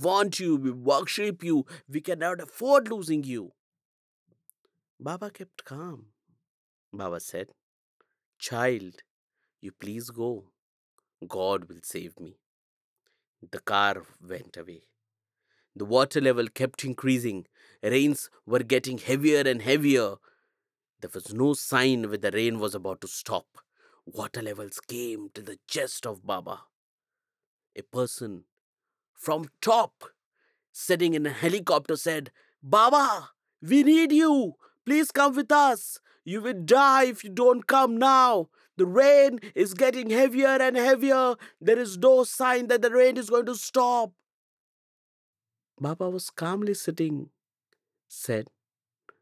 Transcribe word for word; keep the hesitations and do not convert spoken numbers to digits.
want you, we worship you, we cannot afford losing you. Baba kept calm. Baba said, Child, you please go. God will save me. The car went away. The water level kept increasing. Rains were getting heavier and heavier. There was no sign when the rain was about to stop. Water levels came to the chest of Baba. A person from top sitting in a helicopter said, Baba, we need you. Please come with us. You will die if you don't come now. The rain is getting heavier and heavier. There is no sign that the rain is going to stop. Baba was calmly sitting, said,